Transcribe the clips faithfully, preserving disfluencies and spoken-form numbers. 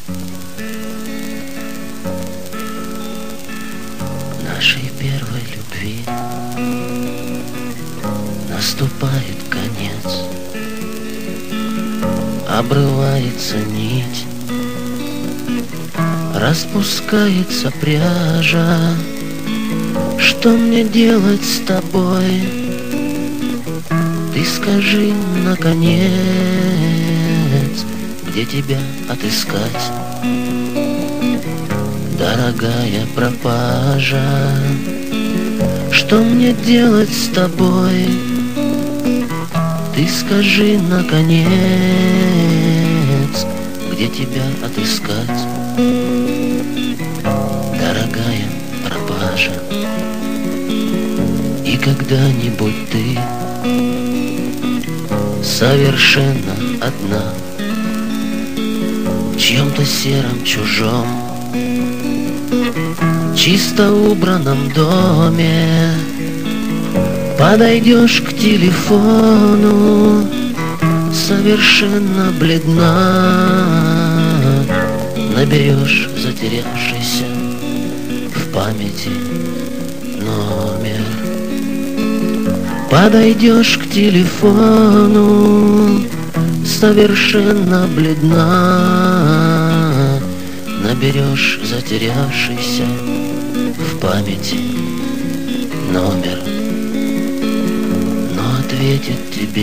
Нашей первой любви наступает конец, обрывается нить, распускается пряжа. Что мне делать с тобой? Ты скажи, наконец, где тебя отыскать, дорогая пропажа? Что мне делать с тобой? Ты скажи, наконец, где тебя отыскать, дорогая пропажа? И когда-нибудь ты совершенно одна в чьем-то сером чужом чисто убранном доме подойдешь к телефону, совершенно бледна, наберешь затерявшийся в памяти номер. Подойдешь к телефону, совершенно бледна, наберешь затерявшийся в памяти номер. Но ответит тебе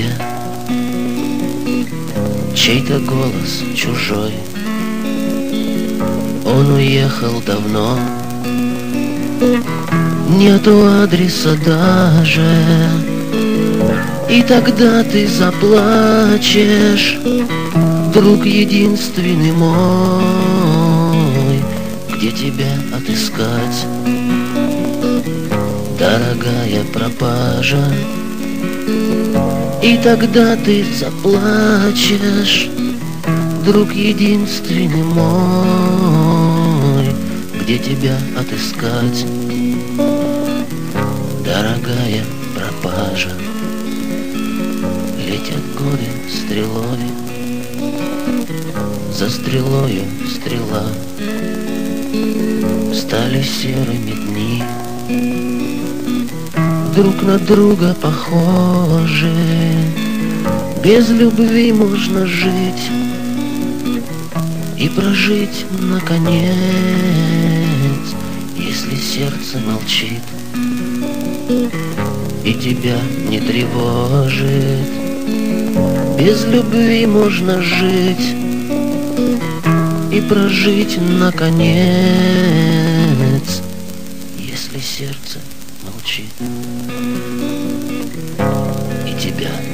чей-то голос чужой. Он уехал давно, нету адреса даже. И тогда ты заплачешь, друг единственный мой, где тебя отыскать, дорогая пропажа? И тогда ты заплачешь, друг единственный мой, где тебя отыскать, дорогая пропажа? Летят годы стрелой, за стрелою стрела, стали серыми дни, друг на друга похожи. Без любви можно жить и прожить наконец, если сердце молчит и тебя не тревожит. Без любви можно жить и прожить наконец, если сердце молчит и тебя